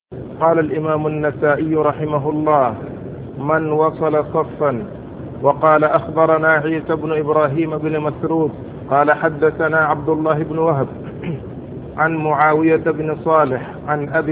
قال الإمام النسائي رحمه الله: من وصل صفا. وقال: أخبرنا عيسى بن إبراهيم بن مسروق قال حدثنا عبد الله بن وهب عن معاوية بن صالح عن أبي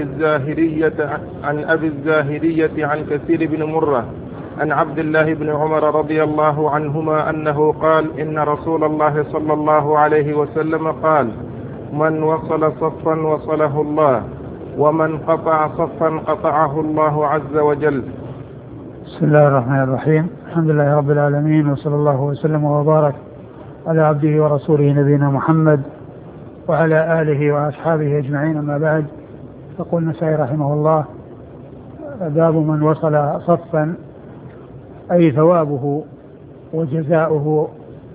الزاهرية عن كثير بن مرة عن عبد الله بن عمر رضي الله عنهما أنه قال: إن رسول الله صلى الله عليه وسلم قال: من وصل صفا وصله الله، ومن قطع صفا قطعه الله عز وجل. بسم الله الرحمن الرحيم. الحمد لله رب العالمين، وصلى الله وسلم وبارك على عبده ورسوله نبينا محمد وعلى آله وأصحابه أجمعين، أما بعد. يقول النسائي رحمه الله: باب من وصل صفا، أي ثوابه وجزاؤه،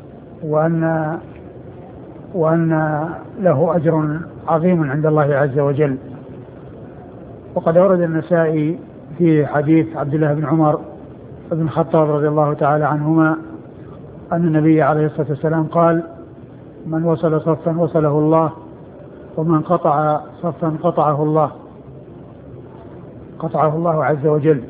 وأن له أجر عظيم عند الله عز وجل. وقد ورد النسائي في حديث عبد الله بن عمر بن الخطاب رضي الله تعالى عنهما أن النبي عليه الصلاة والسلام قال: من وصل صفا وصله الله، ومن قطع صفا قطعه الله عز وجل.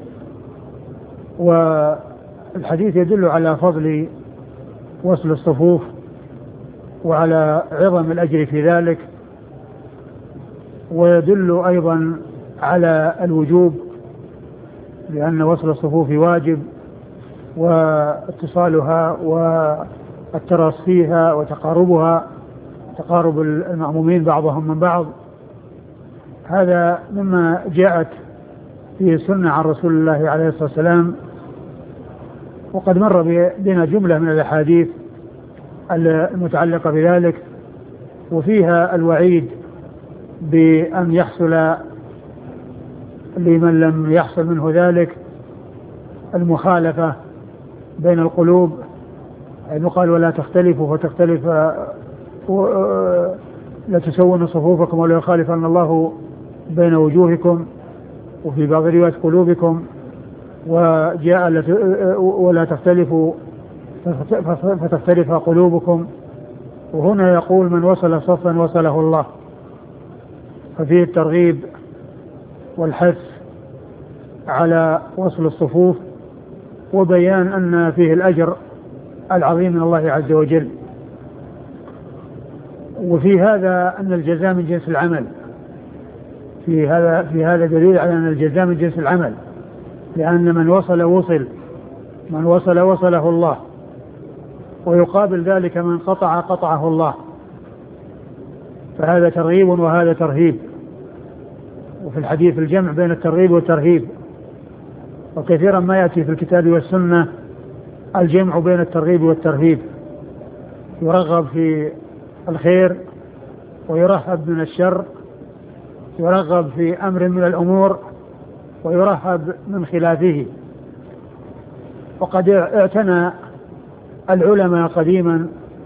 والحديث يدل على فضل وصل الصفوف وعلى عظم الأجر في ذلك، ويدل أيضا على الوجوب، لأن وصل الصفوف واجب، واتصالها والتراص فيها وتقاربها، تقارب المأمومين بعضهم من بعض، هذا مما جاءت في سنة عن رسول الله عليه الصلاة والسلام. وقد مر بنا جملة من الأحاديث المتعلقة بذلك، وفيها الوعيد بأن يحصل لمن لم يحصل منه ذلك المخالفة بين القلوب، يعني قال: ولا تختلفوا فتختلف، لا تسون صفوفكم ولا يخالفن الله بين وجوهكم، وفي بعض روايات قلوبكم، وجاء ولا تختلفوا فتختلف قلوبكم. وهنا يقول: من وصل صفا وصله الله، ففيه الترغيب والحث على وصل الصفوف، وبيان أن فيه الأجر العظيم من الله عز وجل. وفي هذا أن الجزاء من جنس العمل، في هذا دليل على أن الجزاء من جنس العمل، لأن من وصل وصله الله، ويقابل ذلك من قطعه الله، فهذا ترغيب وهذا ترهيب. وفي الحديث الجمع بين الترغيب والترهيب، وكثيرا ما يأتي في الكتاب والسنة الجمع بين الترغيب والترهيب، يرغب في الخير ويرهب من الشر، يرغب في أمر من الأمور ويرهب من خلافه. وقد اعتنى العلماء قديما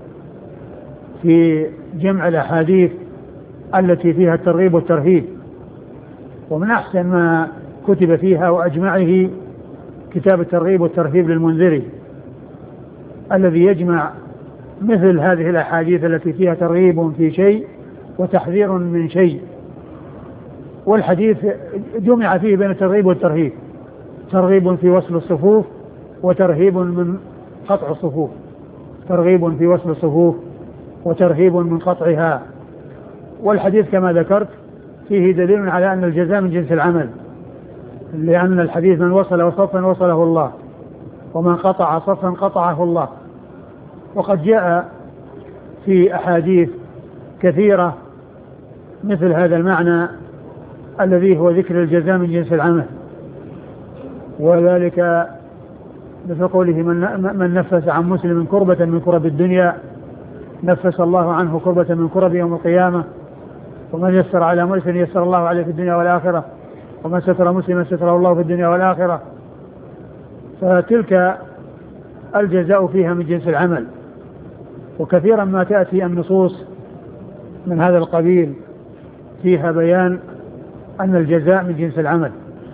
في جمع الأحاديث التي فيها الترغيب والترهيب، ومن أحسن ما كتب فيها وأجمعه كتاب الترغيب والترهيب للمنذري، الذي يجمع مثل هذه الأحاديث التي فيها ترغيب في شيء وتحذير من شيء. والحديث جمع فيه بين الترغيب والترهيب، ترغيب في وصل الصفوف وترهيب من قطع الصفوف، ترغيب في وصل الصفوف وترهيب من قطعها. والحديث كما ذكرت فيه دليل على أن الجزاء من جنس العمل، لأن الحديث: من وصل صفا وصله الله، ومن قطع صفا قطعه الله. وقد جاء في أحاديث كثيرة مثل هذا المعنى الذي هو ذكر الجزاء من جنس العمل، وذلك مثل قوله: من نفس عن مسلم كربة من كرب الدنيا نفس الله عنه كربة من كرب يوم القيامة، ومن يسر على مسلم يسر الله عليه في الدنيا والآخرة، ومن ستر مسلما ستره الله في الدنيا والآخرة. فتلك الجزاء فيها من جنس العمل. وكثيرا ما تأتي النصوص من هذا القبيل فيها بيان أن الجزاء من جنس العمل.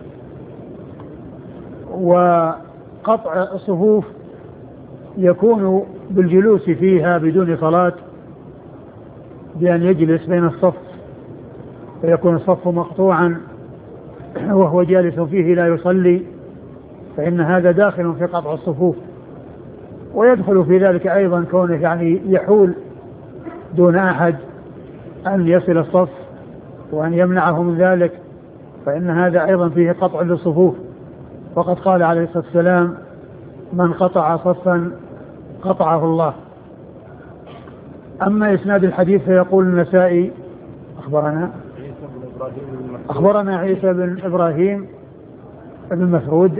وقطع الصفوف يكون بالجلوس فيها بدون صلاة، بأن يجلس بين الصف فيكون الصف مقطوعا وهو جالس فيه لا يصلي فإن هذا داخل في قطع الصفوف. ويدخل في ذلك أيضا كونه يعني يحول دون أحد أن يصل الصف وأن يمنعه من ذلك، فإن هذا أيضا فيه قطع للصفوف. وقد قال عليه الصلاة والسلام: من قطع صفا قطعه الله. أما إسناد الحديث فيقول النسائي: أخبرنا عيسى بن إبراهيم بن مسعود.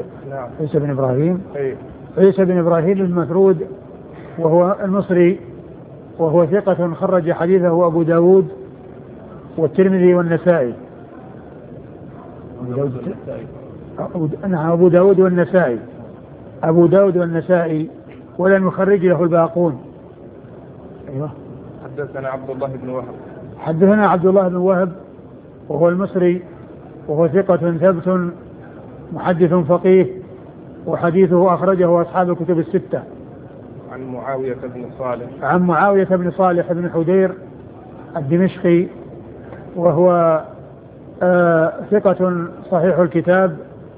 عيسى بن إبراهيم بن مسعود وهو المصري، وهو ثقة خرج حديثه أبو داود والترمذي والنسائي. أبو داود والنسائي ولم يخرج له الباقون. أيوة. حدثنا عبد الله بن وهب وهو المصري، وهو ثقة ثبت محدث فقيه، وحديثه أخرجه أصحاب الكتب الستة. عن معاوية بن صالح بن حدير الدمشقي، وهو ثقة صحيح الكتاب،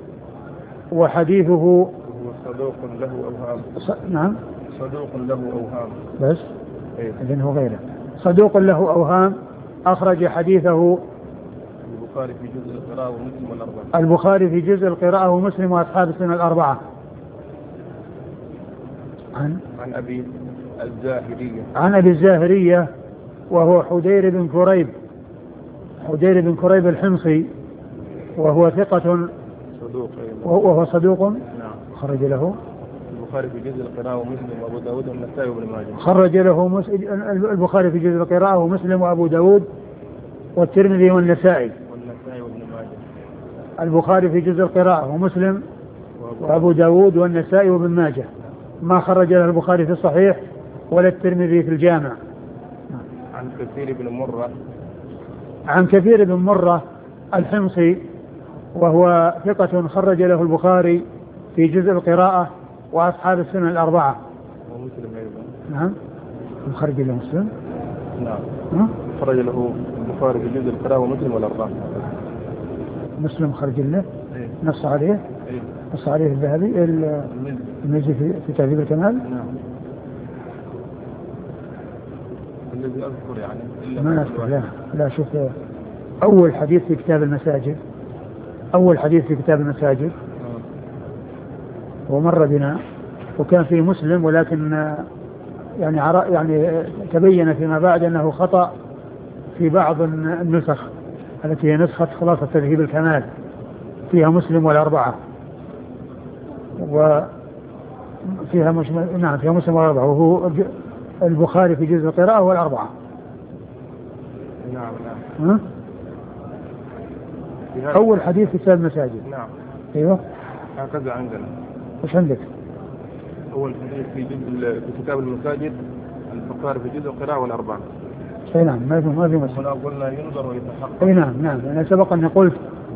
وحديثه صدوق له أوهام. نعم، صدوق له أوهام بس إذن هو غيره. صدوق له أوهام، أخرج حديثه البخاري في جزء القراءة ومسلم والأربعة. البخاري في جزء القراءة ومسلم وأصحاب السنة الأربعة. عن أبي الزاهرية وهو حدير بن كريب الحمصي، وهو ثقة صدوق. نعم. خرج له البخاري في جزء القراءة ومسلم وأبو داود والنسائي وابن ماجه. خرج له البخاري في جزء القراءة ومسلم وأبو داود والترمذي والنسائي وابن ماجه. البخاري في جزء القراءة ومسلم وأبو داود والنسائي وابن ماجه. ما خرج له البخاري في الصحيح ولا الترمذي في الجامع. عن كثير بن مرة الحمصي، وهو ثقة خرج له البخاري في جزء القراءة وأصحاب السنة الأربعة. ومسلم أيضا. نعم. خرج له مسلم. نعم. خرج له البخاري في جزء القراءة ومسلم والأربعة. مسلم خرج له. نص عليه. نص عليه الذهبي المزي في تهذيب الكمال. نعم. الذي أذكر يعني ما أذكر. لا شوف، أول حديث في كتاب المساجد ومر بنا، وكان فيه مسلم، ولكن يعني تبين فيما بعد أنه خطأ في بعض النسخ التي هي نسخة خلاصة تذهيب الكمال، فيها مسلم والأربعة، وفيها فيها مسلم والأربعة، وهو البخاري في جزء القراءة والأربعة. نعم. أول حديث في كتاب المساجد. نعم. أيوه. هكذا عندنا. وش عندك؟ أول حديث في كتاب المساجد البخاري في جزء القراءة والأربعة. أي نعم، ما في مسلم. قلنا ينظر ويتحقق. أي نعم. أنا سبق أن قلت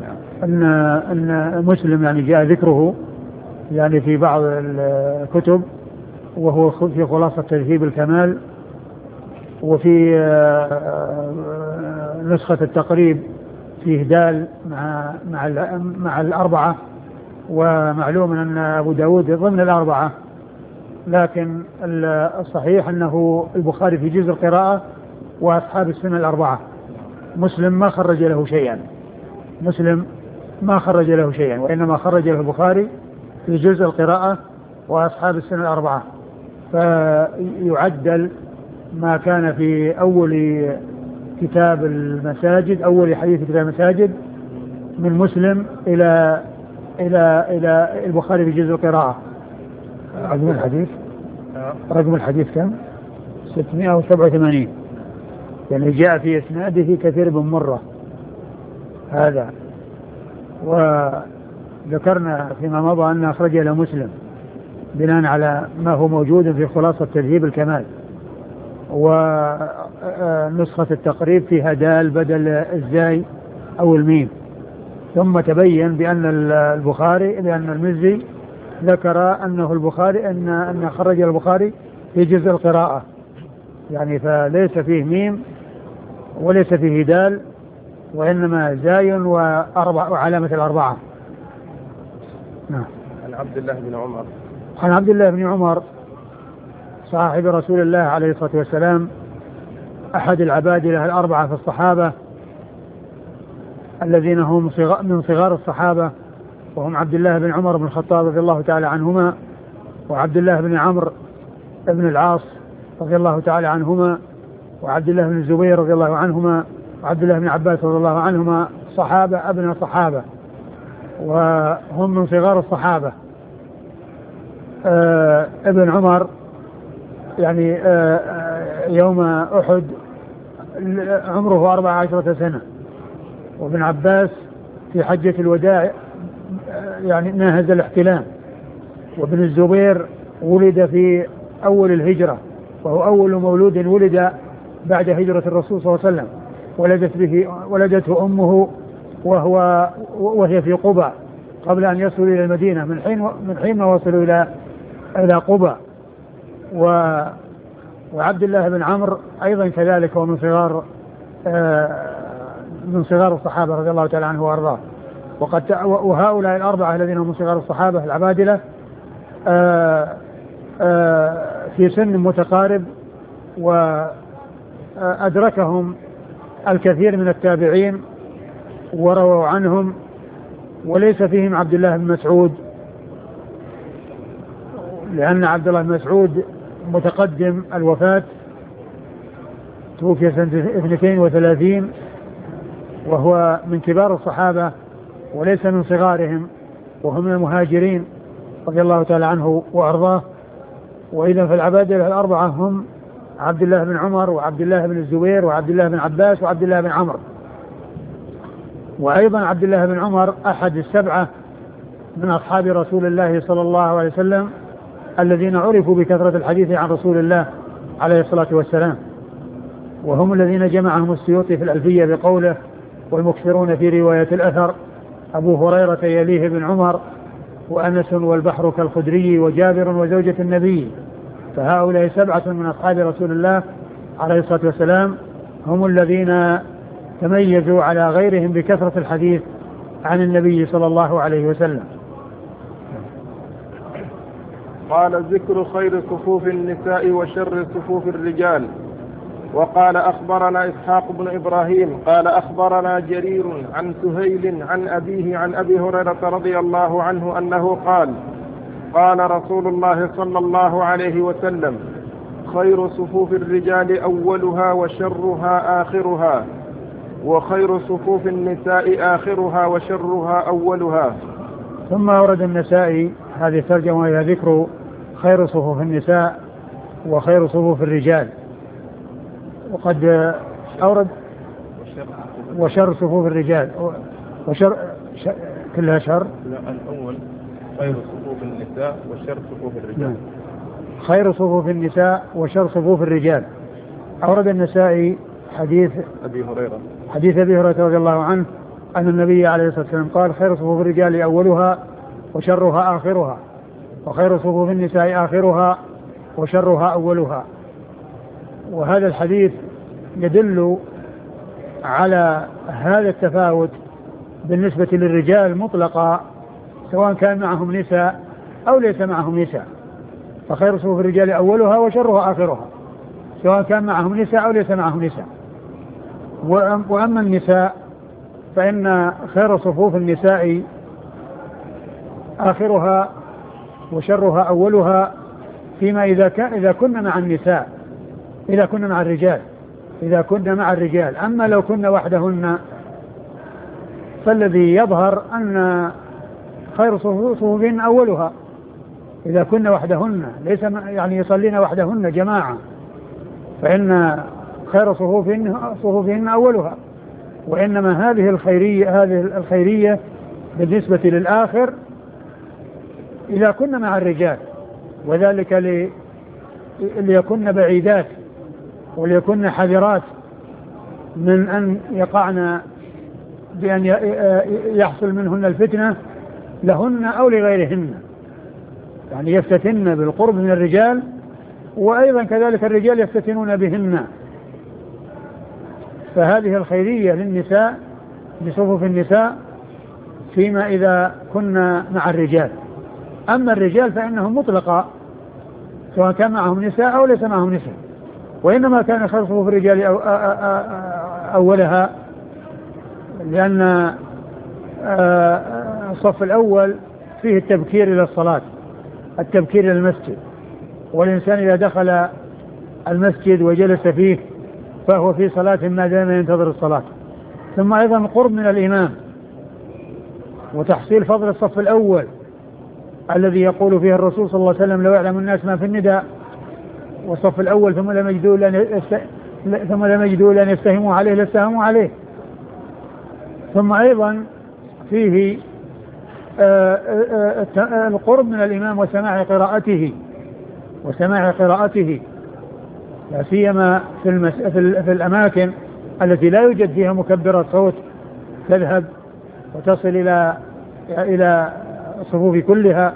أن مسلم يعني جاء ذكره يعني في بعض الكتب، وهو في خلاصة تذهيب الكمال، وفي نسخة التقريب فيه دال مع الأربعة، ومعلوم أن أبو داود ضمن الأربعة، لكن الصحيح أنه البخاري في جزء القراءة وأصحاب السنة الأربعة. مسلم ما خرج له شيئا، وإنما خرج له البخاري في جزء القراءة وأصحاب السنة الأربعة. فيعدل ما كان في أول كتاب المساجد، أول حديث كتاب المساجد، من مسلم إلى البخاري في جزء القراءة. رقم الحديث كم؟ 687. يعني جاء في إسناده كثير بن مرة هذا. وذكرنا فيما مضى أن أخرج له مسلم بناء على ما هو موجود في خلاصة تذهيب الكمال، ونسخة التقريب فيها دال بدل الزاي أو الميم. ثم تبين بأن المزي ذكر أنه البخاري أن خرج البخاري في جزء القراءة، يعني فليس فيه ميم وليس فيه دال، وإنما زاي وعلامة الأربعة. نعم. عن عبد الله بن عمر. عن عبد الله بن عمر صاحب رسول الله عليه الصلاة والسلام أحد العبادلة الأربعة في الصحابة الذين هم من صغار الصحابة، وهم عبد الله بن عمر بن الخطاب رضي الله تعالى عنهما، وعبد الله بن عمرو بن العاص رضي الله تعالى عنهما، وعبد الله بن الزبير رضي الله عنهما، وعبد الله بن عباس رضي الله عنهما، صحابة ابن الصحابة وهم من صغار الصحابة. ابن عمر يعني يوم أحد عمره 14 سنة، وابن عباس في حجة الوداع يعني ناهز الاحتلام، وابن الزبير ولد في أول الهجرة، وهو أول مولود ولد بعد هجرة الرسول صلى الله عليه وسلم، ولدته أمه وهي في قبى قبل أن يصلوا إلى المدينة، من حين ما وصلوا إلى قبى. وعبد الله بن عمرو أيضا كذلك هو من صغار الصحابة رضي الله تعالى عنه وأرضاه. وهؤلاء الأربعة الذين هم من صغار الصحابة العبادلة في سن متقارب، وأدركهم الكثير من التابعين ورووا عنهم، وليس فيهم عبد الله بن مسعود، لأن عبد الله بن مسعود متقدم الوفاة، توفي سنة 32 وهو من كبار الصحابة وليس من صغارهم، وهم من المهاجرين رضي الله تعالى عنه وأرضاه. وإذا فالعبادلة الأربعة هم عبد الله بن عمر وعبد الله بن الزبير وعبد الله بن عباس وعبد الله بن عمرو. وأيضا عبد الله بن عمر أحد السبعة من أصحاب رسول الله صلى الله عليه وسلم الذين عرفوا بكثرة الحديث عن رسول الله عليه الصلاة والسلام، وهم الذين جمعهم السيوطي في الألفية بقوله: والمكثرون في رواية الأثر أبو هريرة يليه بن عمر وأنس والبحر كالخدري وجابر وزوجة النبي. فهؤلاء سبعة من أصحاب رسول الله عليه الصلاة والسلام هم الذين تميزوا على غيرهم بكثرة الحديث عن النبي صلى الله عليه وسلم. قال: ذكر خير صفوف النساء وشر صفوف الرجال. وقال: أخبرنا إسحاق بن إبراهيم قال: أخبرنا جرير عن سهيل عن أبيه عن أبي هريرة رضي الله عنه أنه قال: قال رسول الله صلى الله عليه وسلم: خير صفوف الرجال أولها وشرها آخرها، وخير صفوف النساء آخرها وشرها أولها. ثم أورد النسائي هذه الترجمة وهي ذكر خير صفوف النساء وخير صفوف الرجال، وقد أورد وشر صفوف الرجال كلها شر. لا، الأول خير صفوف النساء وشر صفوف الرجال. خير صفوف النساء وشر صفوف الرجال. أورد النسائي حديث أبي هريرة رضي الله عنه أن النبي عليه الصلاة والسلام قال: خير صفوف الرجال أولها وشرها آخرها، وخير صفوف النساء آخرها وشرها أولها. وهذا الحديث يدل على هذا التفاوت بالنسبة للرجال مطلقا، سواء كان معهم نساء أو ليس معهم نساء. فخير صفوف الرجال أولها وشرها آخرها، سواء كان معهم نساء أو ليس معهم نساء. وأما النساء فإن خير صفوف النساء آخرها وشرها أولها، فيما إذا كنا مع النساء، إذا كنا مع الرجال، إذا كنا مع الرجال. أما لو كنا وحدهن فالذي يظهر أن خير صفوفهن أولها، إذا كنا وحدهن ليس يعني يصلين وحدهن جماعة، فإن خير صفوفهن أولها. وإنما هذه الخيرية بالنسبة للآخر إذا كنا مع الرجال، وذلك ليكن بعيدات وليكن حذرات من أن يقعن بأن يحصل منهن الفتنة لهن أو لغيرهن، يعني يفتتن بالقرب من الرجال، وأيضا كذلك الرجال يفتتنون بهن. فهذه الخيرية للنساء بصفوف النساء فيما إذا كنا مع الرجال. أما الرجال فإنهم مطلقة سواء كان معهم نساء أو ليس معهم نساء، وإنما كان خير صفوف الرجال أولها، لأن الصف الأول فيه التبكير إلى الصلاة، التبكير إلى المسجد، والإنسان إذا دخل المسجد وجلس فيه فهو في صلاة ما دام ينتظر الصلاة. ثم أيضا القرب من الإمام وتحصيل فضل الصف الأول الذي يقول فيه الرسول صلى الله عليه وسلم: لو يعلم الناس ما في النداء والصف الأول ثم لم يجدوا لأن يستهموا عليه لاستهموا عليه. ثم أيضا فيه القرب من الإمام وسماع قراءته لا سيما في الأماكن التي لا يوجد فيها مكبرات صوت تذهب وتصل إلى الصفوف كلها،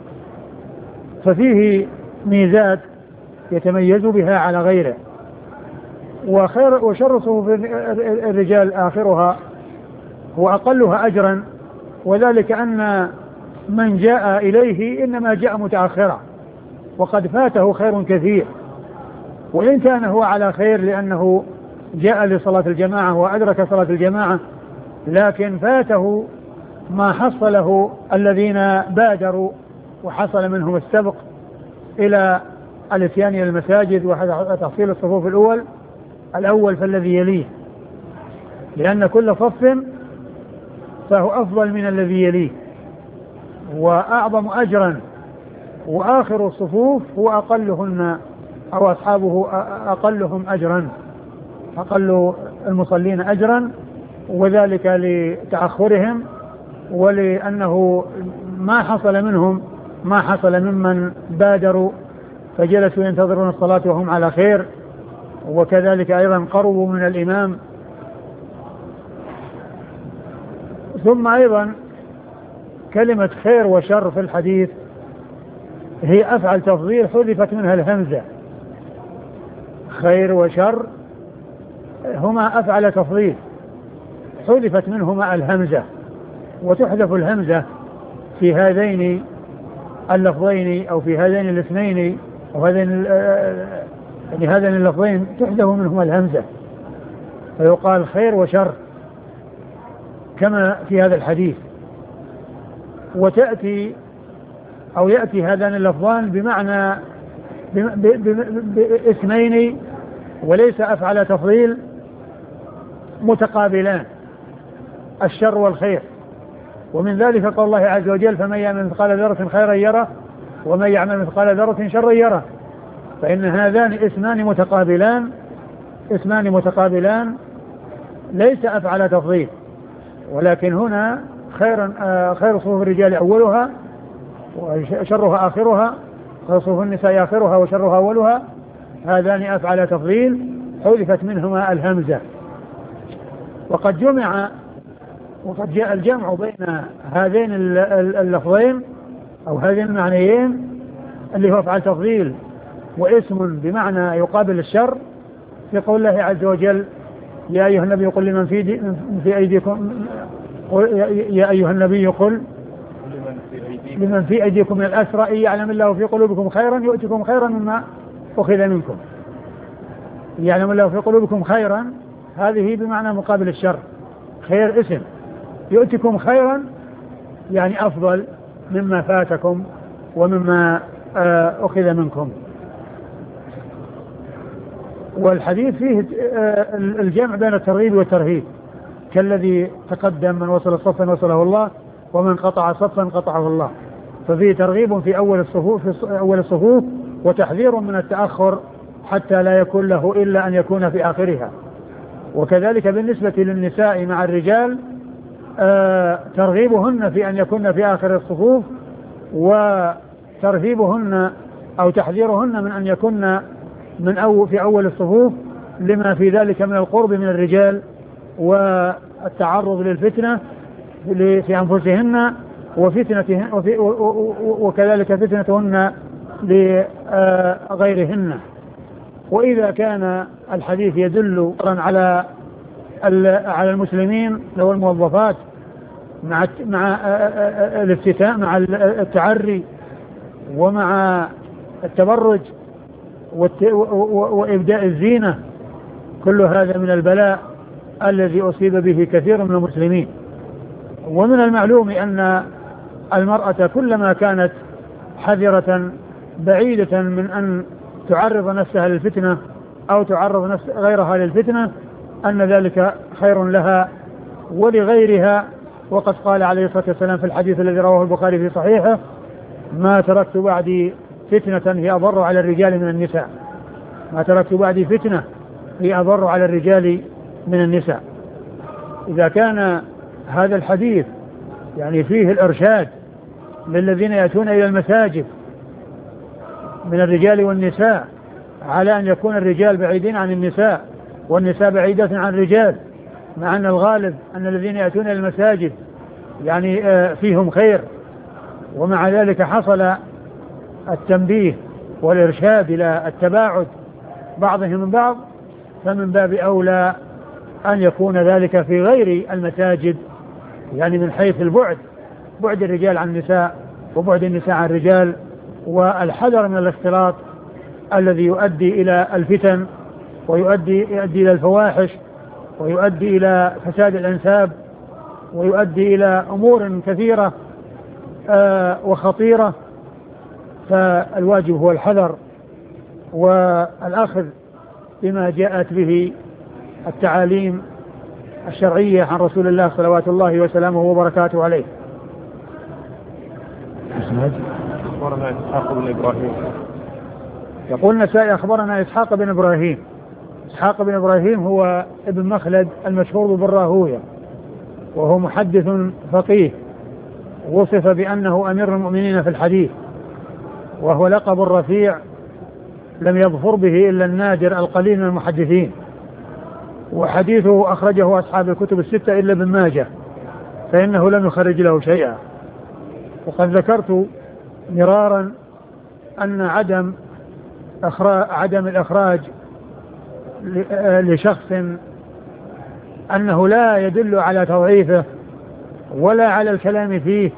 ففيه ميزات يتميز بها على غيره. وشر صفوف الرجال آخرها وأقلها أجرا، وذلك أن من جاء إليه إنما جاء متأخرا وقد فاته خير كثير، وإن كان هو على خير لأنه جاء لصلاة الجماعة وأدرك صلاة الجماعة، لكن فاته ما حصله الذين بادروا وحصل منهم السبق إلى الاتيان إلى المساجد وتحصيل الصفوف الأول فالذي يليه، لأن كل صف فهو أفضل من الذي يليه وأعظم أجرا، وآخر الصفوف هو أقلهن أو أصحابه أقلهم أجرا، أقل المصلين أجرا، وذلك لتأخرهم ولأنه ما حصل منهم ما حصل ممن بادروا فجلسوا ينتظرون الصلاة وهم على خير، وكذلك أيضا قربوا من الإمام. ثم أيضا كلمة خير وشر في الحديث هي أفعل تفضيل حذفت منها الهمزة. خير وشر هما أفعل تفضيل حذفت منهما الهمزة، وتحذف الهمزة في هذين اللفظين أو في هذين الاثنين أو هذين اللفظين تحذف منهما الهمزة، فيقال خير وشر كما في هذا الحديث. وتأتي أو يأتي هذان اللفظان بمعنى باسمين وليس أفعل تفضيل متقابلان، الشر والخير. ومن ذلك قول الله عز وجل: فمن يعمل مثقال ذرة خيرا يره ومن يعمل مثقال ذرة شرا يره. فإن هذان اسمان متقابلان ليس أفعل تفضيل، ولكن هنا خير صفوف الرجال أولها وشرها آخرها، خير صفوف النساء آخرها وشرها أولها، هذان أفعل تفضيل حذفت منهما الهمزة. وقد جاء الجمع بين هذين اللفظين أو هذين المعنيين اللي هو أفعل تفضيل واسم بمعنى يقابل الشر في قول الله عز وجل: يا أيها النبي قل لمن في أيديكم يا أيها النبي قل لمن في أيديكم من الأسرى إن يعلم الله في قلوبكم خيرا يؤتكم خيرا مما أخذ منكم. يعلم الله في قلوبكم خيرا هذه بمعنى مقابل الشر، خير اسم، يؤتكم خيرا يعني أفضل مما فاتكم ومما أخذ منكم. والحديث فيه الجمع بين الترغيب والترهيب، كالذي تقدم: من وصل صفا وصله الله ومن قطع صفا قطعه الله. ففيه ترغيب في أول الصفوف وتحذير من التأخر حتى لا يكون له إلا أن يكون في آخرها. وكذلك بالنسبة للنساء مع الرجال ترغيبهن في أن يكون في آخر الصفوف، وترهيبهن أو تحذيرهن من أن يكون في أول الصفوف لما في ذلك من القرب من الرجال والتعرض للفتنة في أنفسهن وكذلك فتنتهن لغيرهن. وإذا كان الحديث يدل على على المسلمين لو الموظفات مع الافتتاء مع التعري ومع التبرج وإبداء الزينة، كل هذا من البلاء الذي أصيب به كثير من المسلمين. ومن المعلوم أن المرأة كلما كانت حذرة بعيدة من أن تعرض نفسها للفتنة أو تعرض غيرها للفتنة أن ذلك خير لها ولغيرها. وقد قال عليه الصلاة والسلام في الحديث الذي رواه البخاري في صحيحه: ما تركت بعدي فتنة هي أضر على الرجال من النساء. ما تركت بعدي فتنة هي أضر على الرجال من النساء. إذا كان هذا الحديث يعني فيه الإرشاد للذين يأتون إلى المساجد من الرجال والنساء على أن يكون الرجال بعيدين عن النساء والنساء بعيدة عن الرجال، مع أن الغالب أن الذين يأتون إلى المساجد يعني فيهم خير، ومع ذلك حصل التنبيه والإرشاد إلى التباعد بعضهم من بعض، فمن باب أولى أن يكون ذلك في غير المساجد، يعني من حيث البعد، بعد الرجال عن النساء وبعد النساء عن الرجال، والحذر من الاختلاط الذي يؤدي إلى الفتن ويؤدي إلى الفواحش ويؤدي إلى فساد الأنساب ويؤدي إلى أمور كثيرة وخطيرة. فالواجب هو الحذر والأخذ بما جاءت به التعاليم الشرعية عن رسول الله صلوات الله وسلامه وبركاته عليه. أخبرنا إسحاق بن إبراهيم. يقول النسائي: أخبرنا إسحاق بن إبراهيم. إسحاق بن إبراهيم هو ابن مخلد المشهور بالراهوية، وهو محدث فقيه، وصف بأنه أمير المؤمنين في الحديث، وهو لقب رفيع لم يظفر به إلا النادر القليل من المحدثين، وحديثه أخرجه أصحاب الكتب الستة إلا ابن ماجه، فإنه لم يخرج له شيئا. وقد ذكرت مرارا أن عدم الإخراج لشخص أنه لا يدل على تضعيفه ولا على الكلام فيه،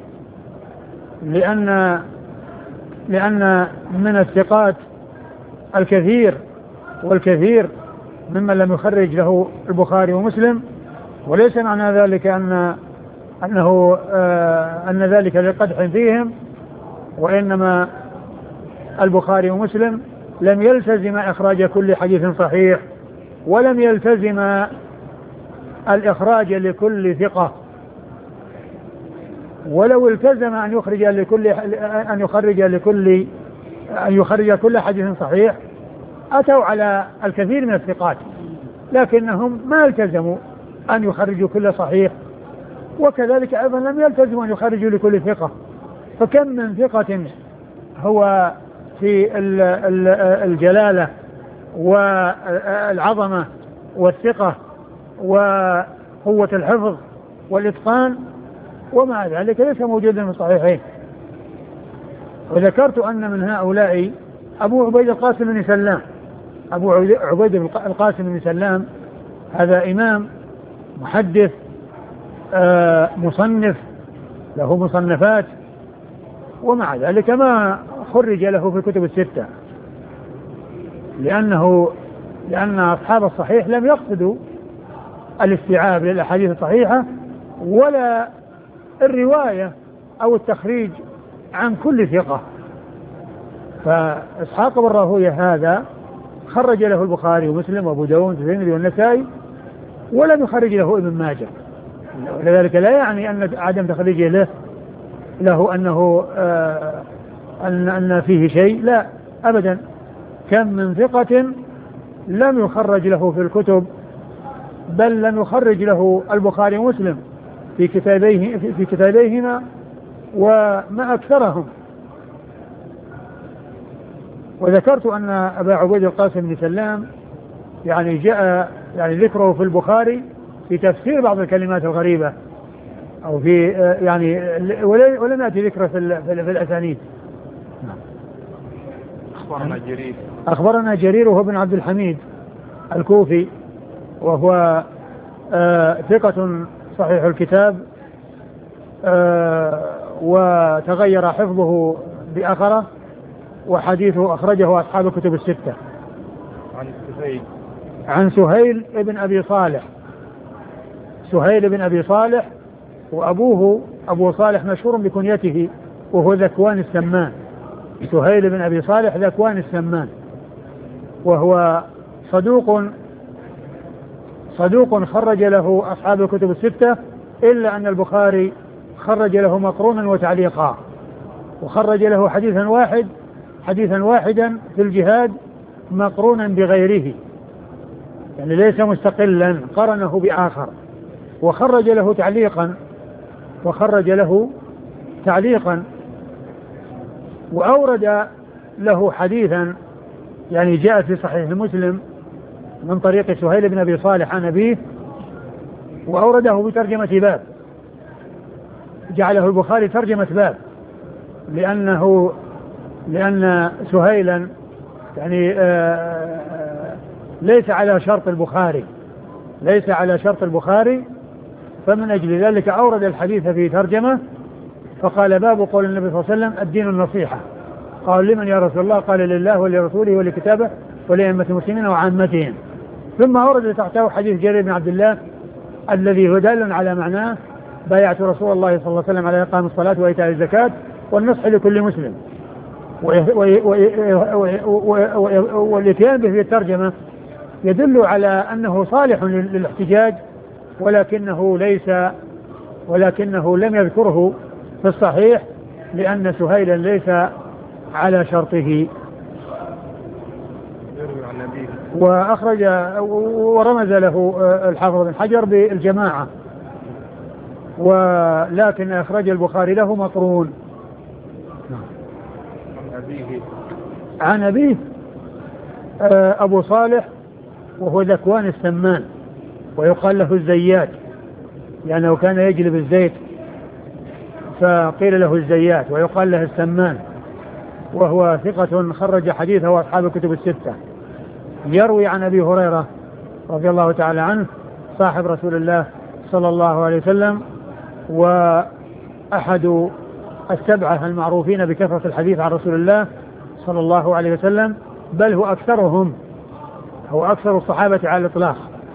لأن من الثقات الكثير والكثير ممن لم يخرج له البخاري ومسلم، وليس معنى ذلك أن ذلك لقدح فيهم، وإنما البخاري ومسلم لم يلتزم إخراج كل حديث صحيح، ولم يلتزم الإخراج لكل ثقة، ولو التزم أن يخرج كل حديث صحيح أتوا على الكثير من الثقات، لكنهم ما التزموا أن يخرجوا كل صحيح، وكذلك أيضا لم يلتزموا أن يخرجوا لكل ثقة. فكم من ثقة هو في الجلالة والعظمة والثقة وقوة الحفظ والإتقان، ومع ذلك ليس موجودا في الصحيحين. وذكرت أن من هؤلاء أبو عبيد القاسم بن سلام. أبو عبيد القاسم بن سلام هذا إمام محدث مصنف له مصنفات، ومع ذلك ما خرج له في الكتب الستة، لأن أصحاب الصحيح لم يقصدوا الاستيعاب للأحاديث الصحيحة ولا الرواية أو التخريج عن كل ثقة. فإسحاق بن راهوية هذا خرج له البخاري ومسلم وأبو داود والترمذي والنسائي، ولم يخرج له ابن ماجه، ولذلك لا يعني أن عدم تخريجه له أنه أن فيه شيء، لا أبدا. كم من ثقة لم يخرج له في الكتب، بل لم يخرج له البخاري ومسلم في كتابيهما وما أكثرهم. وذكرت أن أبا عبيد القاسم بن سلام يعني جاء يعني ذكره في البخاري في تفسير بعض الكلمات الغريبة، أو في يعني ولم يأتي ذكره في الأسانيد. أخبرنا جرير وهو بن عبد الحميد الكوفي، وهو ثقة صحيح الكتاب، وتغير حفظه بأخره، وحديثه أخرجه أصحاب الكتب الستة. عن سهيل بن أبي صالح. سهيل بن أبي صالح وأبوه أبو صالح مشهور بكنيته وهو ذكوان السمان. سهيل بن أبي صالح ذكوان السمان، وهو صدوق خرج له أصحاب الكتب الستة، إلا أن البخاري خرج له مقرونا وتعليقا، وخرج له حديثا واحدا في الجهاد مقرونا بغيره، يعني ليس مستقلا، قرنه بآخر، وخرج له تعليقا وأورد له حديثا يعني جاء في صحيح مسلم من طريق سهيل بن أبي صالح عن أبيه، وأورده بترجمة باب، جعله البخاري ترجمة باب، لأن سهيلا يعني ليس على شرط البخاري، فمن أجل ذلك أورد الحديث في ترجمة، فقال باب قول النبي صلى الله عليه وسلم الدين النصيحة. قال لمن يا رسول الله؟ قال لله ولرسوله ولكتابه ولأئمة المسلمين وعامتهم. ثم أورد تحته حديث جرير بن عبد الله الذي هو دال على معناه: بايعت رسول الله صلى الله عليه وسلم على إقام الصلاة وإيتاء الزكاة والنصح لكل مسلم. والاتيان به في الترجمة يدل على أنه صالح للاحتجاج، ولكنه لم يذكره في الصحيح لأن سهيلا ليس على شرطه. وأخرج ورمز له الحافظ بن حجر بالجماعة، ولكن أخرج البخاري له مقرون. عن أبيه أبو صالح وهو ذكوان السمان، ويقال له الزيات لأنه كان يجلب الزيت فقيل له الزيات، ويقال له السمان، وهو ثقة خرج حديثه أصحاب الكتب الستة. يروي عن أبي هريرة رضي الله تعالى عنه صاحب رسول الله صلى الله عليه وسلم، وأحد السبعة المعروفين بكثرة الحديث عن رسول الله صلى الله عليه وسلم، بل هو أكثر الصحابة على الإطلاق.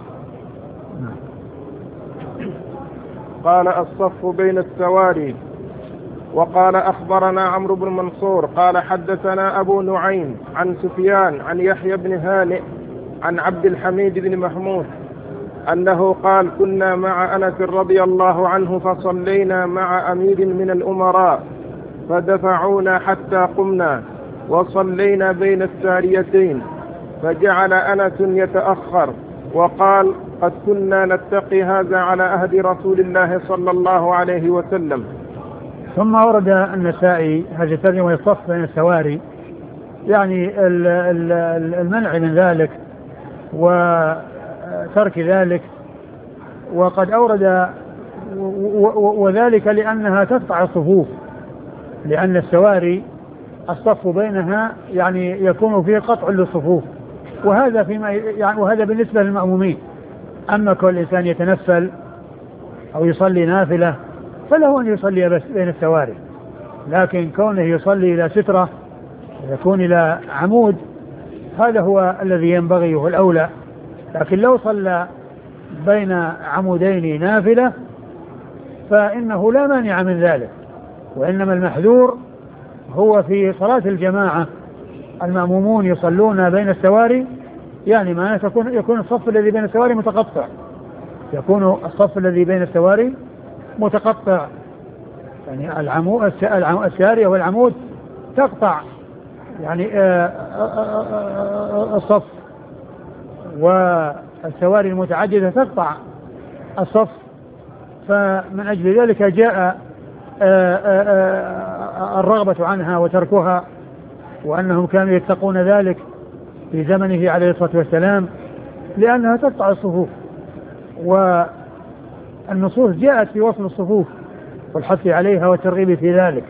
قال الصف بين السواري. وقال أخبرنا عمرو بن منصور قال حدثنا أبو نعيم عن سفيان عن يحيى بن هانئ عن عبد الحميد بن محمود أنه قال: كنا مع أنس رضي الله عنه فصلينا مع أمير من الأمراء فدفعونا حتى قمنا وصلينا بين الساريتين، فجعل أنس يتأخر وقال: قد كنا نتقي هذا على عهد رسول الله صلى الله عليه وسلم. ثم ورد النسائي هذه الترجمة يصف بين السواري، يعني المنع من ذلك وترك ذلك، وقد أورد وذلك لأنها تقطع الصفوف، لأن السواري الصف بينها يعني يكون فيه قطع للصفوف، وهذا بالنسبة للمأمومين. أما كل إنسان يتنفل أو يصلي نافلة فله أن يصلي بس بين السواري، لكن كونه يصلي إلى سترة يكون إلى عمود هذا هو الذي ينبغي وهو الأولى. لكن لو صلى بين عمودين نافلة فإنه لا مانع من ذلك، وإنما المحذور هو في صلاة الجماعة المأمومون يصلون بين السواري، يعني ما يكون الصف الذي بين السواري متقطع، يكون الصف الذي بين السواري متقطع، يعني السارية والعمود تقطع يعني الصف، والسواري المتعددة تقطع الصف. فمن أجل ذلك جاء الرغبة عنها وتركها، وأنهم كانوا يتقون ذلك في زمنه عليه الصلاة والسلام لأنها تقطع الصفوف، والنصوص جاءت في وصل الصفوف والحث عليها والترغيب في ذلك.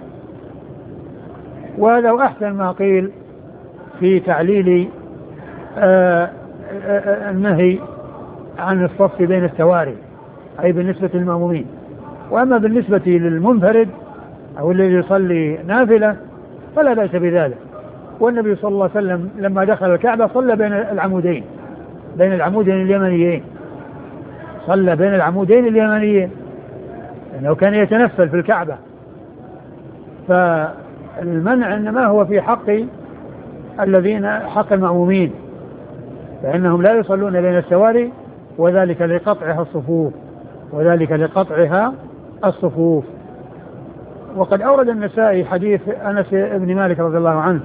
وهذا أحسن ما قيل في تعليل النهي عن الصف بين السواري، أي بالنسبة للمأمومين. وأما بالنسبة للمنفرد أو الذي يصلي نافلة فلا بأس بذلك. والنبي صلى الله عليه وسلم لما دخل الكعبة صلى بين العمودين اليمنيين، صلى بين العمودين اليمنيين لأنه كان يتنفل في الكعبة. فالمنع إنما هو في حق حق المأمومين، فإنهم لا يصلون بين السواري، وذلك لقطعها الصفوف. وقد أورد النسائي حديث أنس بن مالك رضي الله عنه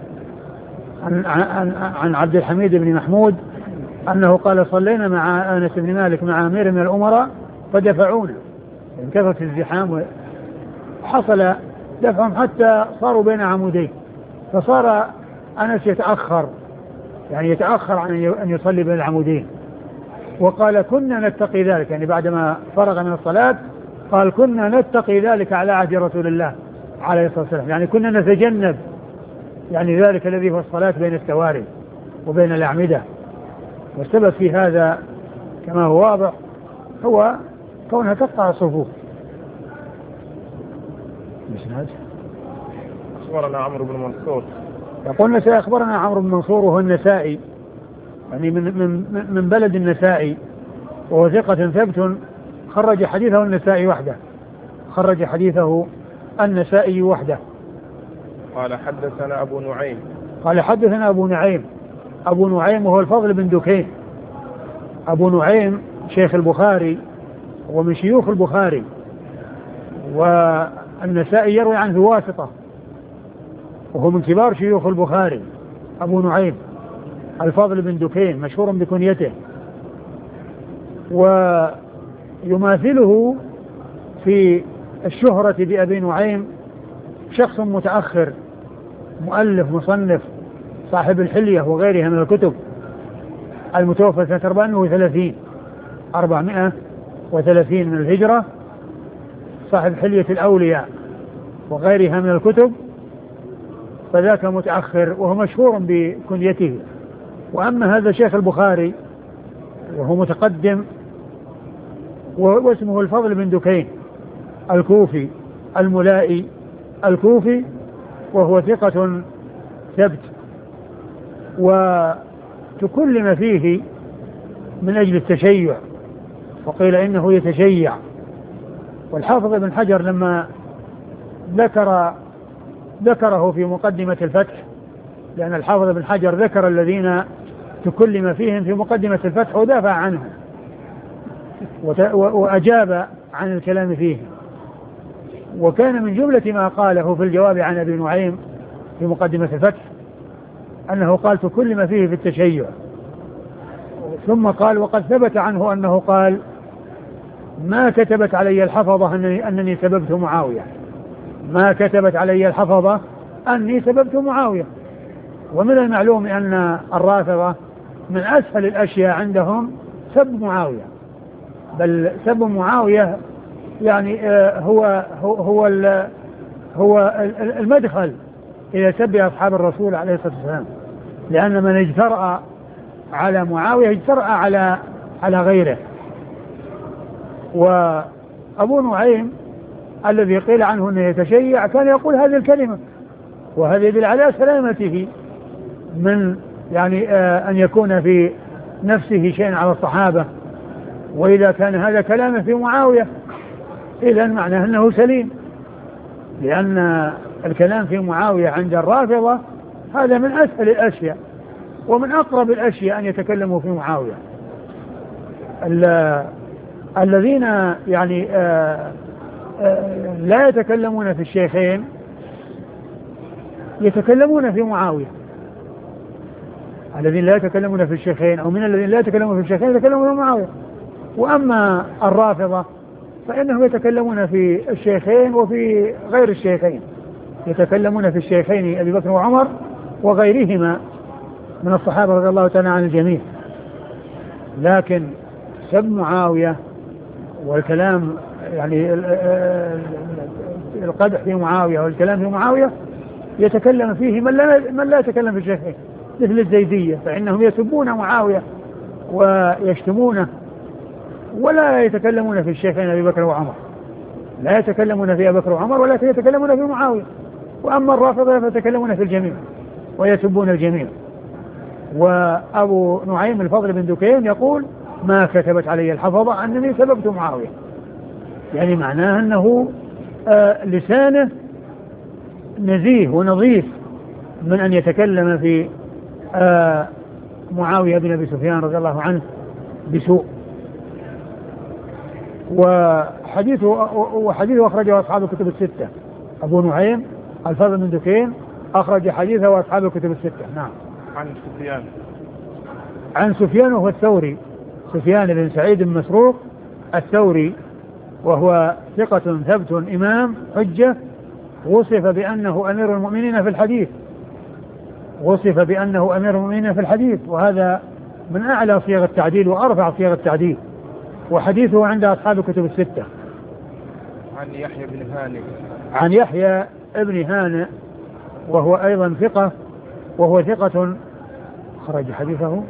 عن عبد الحميد بن محمود أنه قال صلينا مع أنس بن مالك مع أمير من الأمراء فدفعونا، انكثرت الزحام وحصل دفعهم حتى صاروا بين عمودين، فصار أنس يتأخر عن أن يصلي بين العمودين. وقال كنا نتقي ذلك، يعني بعدما فرغ من الصلاة قال كنا نتقي ذلك على عهد رسول الله عليه الصلاة والسلام، يعني كنا نتجنب يعني ذلك الذي هو الصلاة بين السواري وبين الأعمدة. والسبب في هذا كما هو واضح هو كونها تقطع الصفوف. أخبرنا عمرو بن منصور، يقول النسائي أخبرنا عمرو بن منصور وهو النسائي، يعني من بلد النسائي، وهو ثقة ثبت خرج حديثه النسائي وحده. قال حدثنا أبو نعيم وهو الفضل بن دكين. أبو نعيم شيخ البخاري ومن شيوخ البخاري، والنسائي يروي عنه واسطة، وهو من كبار شيوخ البخاري. أبو نعيم الفضل بن دكين مشهور بكنيته، ويماثله في الشهرة بأبي نعيم شخص متأخر مؤلف مصنف صاحب الحلية وغيرها من الكتب، المتوفى سنة 430 من الهجرة، صاحب حلية الأولياء وغيرها من الكتب، فذاك متأخر وهو مشهور بكنيته. وأما هذا شيخ البخاري وهو متقدم واسمه الفضل بن دكين الكوفي الملائي الكوفي، وهو ثقة ثبت، وتكلم فيه من أجل التشيع، وقيل إنه يتشيع. والحافظ ابن حجر لما ذكره في مقدمة الفتح، لأن الحافظ ابن حجر ذكر الذين تكلم فيهم في مقدمة الفتح ودافع عنهم وأجاب عن الكلام فيه. وكان من جملة ما قاله في الجواب عن أبي نعيم في مقدمة الفتح أنه قال تكلم فيه في التشيع، ثم قال وقد ثبت عنه أنه قال ما كتبت علي الحفظة أنني سببت معاوية. ومن المعلوم أن الرافضة من أسهل الأشياء عندهم سب معاوية، بل سب معاوية يعني هو المدخل إلى سب أصحاب الرسول عليه الصلاة والسلام، لأن من اجترأ على معاوية اجترأ على غيره. وأبو نعيم الذي قيل عنه أنه يتشيع كان يقول هذه الكلمة، وهذا يدل على سلامته من يعني أن يكون في نفسه شيء على الصحابة. وإذا كان هذا كلامه في معاوية إذن معناه أنه سليم، لأن الكلام في معاوية عند الرافضة هذا من أسهل الأشياء ومن أقرب الأشياء أن يتكلموا في معاوية. الذين يعني لا يتكلمون في الشيخين يتكلمون في معاوية. الذين لا يتكلمون في الشيخين أو من الذين لا يتكلمون في الشيخين يتكلمون في معاوية. وأما الرافضة فإنهم يتكلمون في الشيخين وفي غير الشيخين، يتكلمون في الشيخين أبي بكر وعمر وغيرهما من الصحابة رضي الله تعالى عن الجميع. لكن سب معاوية والكلام يعني القدح في معاوية والكلام في معاوية يتكلم فيه من لا يتكلم في الشيخين، مثل الزيدية، فإنهم يسبون معاوية ويشتمونه ولا يتكلمون في الشيخين أبي بكر وعمر، لا يتكلمون في أبي بكر وعمر ولكن يتكلمون في معاوية. وأما الرافضة فيتكلمون في الجميع ويسبون الجميع. وأبو نعيم الفضل بن دكين يقول ما كتبت علي الحفظة أنني سببت معاوية، يعني معناه أنه لسانه نزيه ونظيف من أن يتكلم في معاوية بن أبي سفيان رضي الله عنه بسوء. وحديثه أخرجه أصحاب الكتب الستة. أبو نعيم الفضل بن دكين أخرج حديثه وأصحاب الكتب الستة. نعم. عن سفيان وهو الثوري، سفيان بن سعيد بن مسروق الثوري، وهو ثقة ثبت إمام حجة، وصف بأنه أمير المؤمنين في الحديث، وصف بأنه أمير المؤمنين في الحديث، وهذا من أعلى صيغ التعديل وأرفع صيغ التعديل، وحديثه عند أصحاب الكتب الستة. عن يحيى بن هانئ وهو أيضا ثقة، وهو ثقة خرج حديثه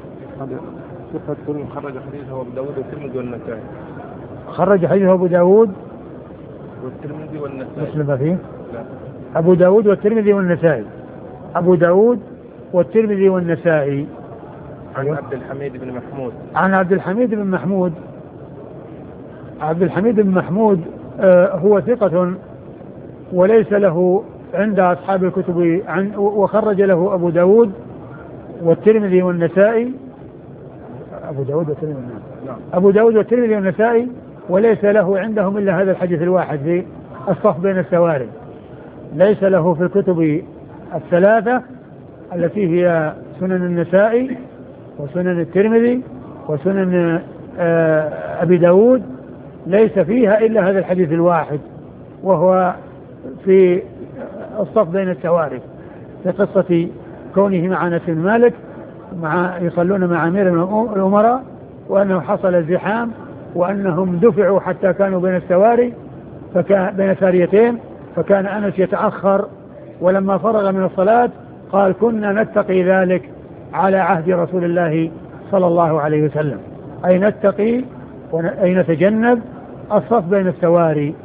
خرج حديثه أبو داود والترمذي والنسائي. خرج حديثه أبو داود والترمذي والنسائي. مسلم فيه؟ لا. أبو داود والترمذي والنسائي. أبو داود والترمذي والنسائي. عن عبد الحميد بن محمود. عن عبد الحميد بن محمود. عبد الحميد بن محمود هو ثقة وليس له عند أصحاب الكتب وخرج له أبو داود والترمذي والنسائي. أبو داود والترمذي والنسائي، وليس له عندهم إلا هذا الحديث الواحد في الصف بين السواري، ليس له في الكتب الثلاثة التي هي سنن النسائي وسنن الترمذي وسنن أبي داود، ليس فيها إلا هذا الحديث الواحد، وهو في الصف بين السواري في قصة كونه مع أنس بن مالك يصلون مع أمير الأمراء، وأنه حصل الزحام وأنهم دفعوا حتى كانوا بين السواري بين ساريتين، فكان أنس يتأخر، ولما فرغ من الصلاة قال كنا نتقي ذلك على عهد رسول الله صلى الله عليه وسلم، أي نتقي أي نتجنب الصف بين السواري.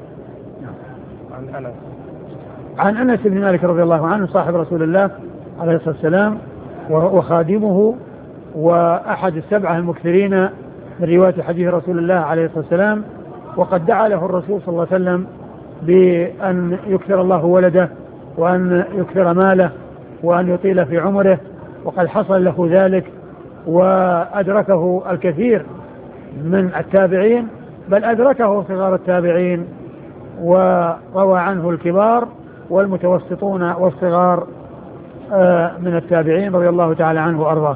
عن أنس بن مالك رضي الله عنه صاحب رسول الله عليه الصلاة والسلام وخادمه وأحد السبعة المكثرين من رواية حديث رسول الله عليه الصلاة والسلام، وقد دعا له الرسول صلى الله عليه وسلم بأن يكثر الله ولده وأن يكثر ماله وأن يطيل في عمره، وقد حصل له ذلك وأدركه الكثير من التابعين، بل أدركه صغار التابعين وروى عنه الكبار والمتوسطون والصغار من التابعين رضي الله تعالى عنه وأرضاه.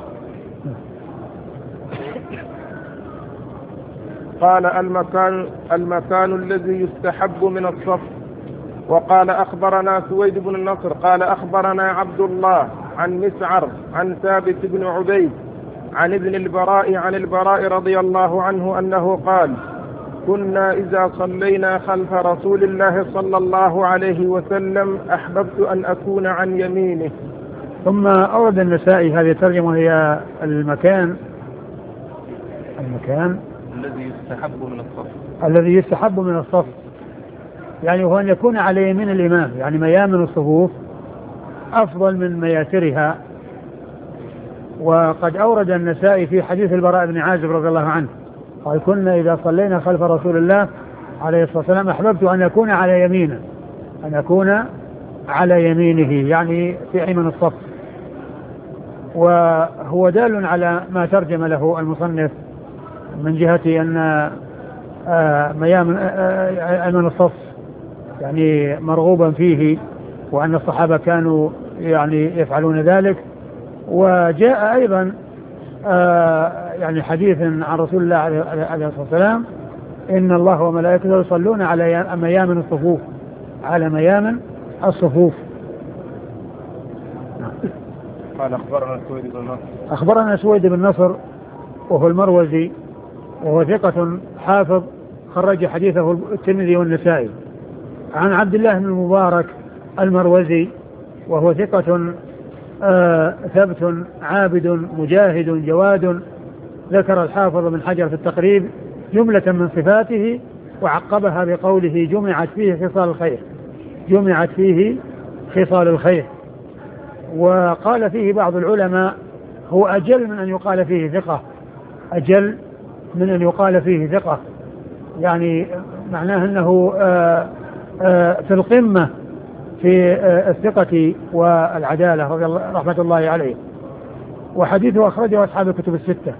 قال المكان الذي يستحب من الصف. وقال أخبرنا سويد بن النصر قال أخبرنا عبد الله عن مسعر عن ثابت بن عبيد عن ابن البراء عن البراء رضي الله عنه أنه قال كنا إذا صلينا خلف رسول الله صلى الله عليه وسلم أحببت أن أكون عن يمينه. ثم أورد النسائي هذه الترجمة هي المكان الذي يستحب من الصف، يعني هو أن يكون على يمين الإمام، يعني ميامن الصفوف أفضل من مياسرها. وقد أورد النسائي في حديث البراء بن عازب رضي الله عنه قال كنا إذا صلينا خلف رسول الله عليه الصلاة والسلام أحببت أن أكون على يمينه، أن أكون على يمينه يعني في أيمن الصف. وهو دال على ما ترجم له المصنف من جهة أن ميامن أيمن الصف يعني مرغوبا فيه، وأن الصحابة كانوا يعني يفعلون ذلك. وجاء أيضا يعني حديث عن رسول الله عليه الصلاة والسلام إن الله وملائكته يصلون على ميامن الصفوف، على ميامن الصفوف. قال أخبرنا سويد بن نصر وهو المروزي، وهو ثقة حافظ خرج حديثه الترمذي والنسائي. عن عبد الله بن المبارك المروزي وهو ثقة ثبت عابد مجاهد جواد ذكر الحافظ بن حجر في التقريب جملة من صفاته وعقبها بقوله جمعت فيه خصال الخير، جمعت فيه خصال الخير. وقال فيه بعض العلماء هو أجل من أن يقال فيه ثقة، أجل من أن يقال فيه ثقة، يعني معناه أنه في القمة في الثقة والعدالة رحمة الله عليه. وحديثه أخرجه أصحاب الكتب الستة.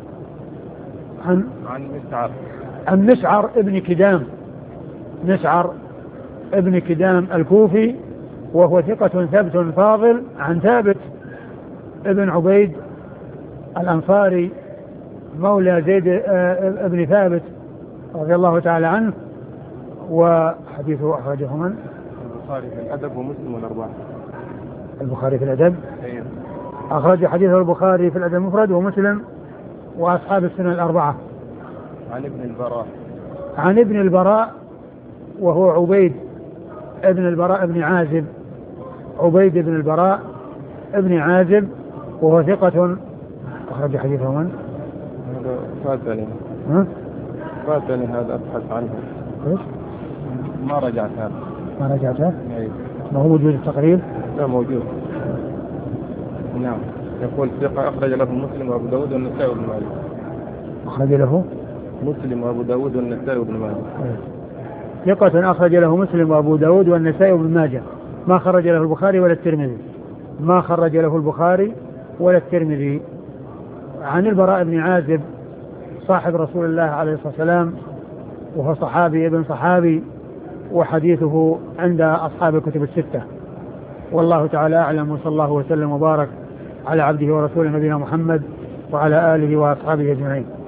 عن مسعر ابن كدام، مسعر ابن كدام الكوفي وهو ثقة ثبت فاضل، عن ثابت ابن عبيد الأنصاري مولى زيد ابن ثابت رضي الله تعالى عنه. وحديثه أخرجه من؟ البخاري في الأدب ومسلم والأربعة. البخاري في الأدب، أيوه. أخرج حديثه البخاري في الأدب المفرد ومسلم وأصحاب السنن الأربعة. عن ابن البراء، عن ابن البراء وهو عبيد ابن البراء ابن عازب، عبيد ابن البراء ابن عازب وهو ثقة أخرج حديثه من؟ هذا فاتني. فاتني هذا أبحث عنه. إيش؟ ما رجعت هذا. ما رجعته؟ أيوه. ما هو موجود التقريب؟ لا موجود. نعم. يقول ثقة أخرج له مسلم وأبو داود والنسائي وابن ماجه. أخرج له مسلم وأبو داود والنسائي وابن ماجه. ثقة أخرج له مسلم وأبو داود والنسائي وابن ماجه، ما خرج له البخاري ولا الترمذي، ما خرج له البخاري ولا الترمذي. عن البراء بن عازب صاحب رسول الله عليه الصلاة والسلام وهو صحابي ابن صحابي، وحديثه عند أصحاب الكتب الستة. والله تعالى أعلم، وصلى الله وسلم وبارك على عبده ورسوله نبينا محمد وعلى آله وأصحابه أجمعين.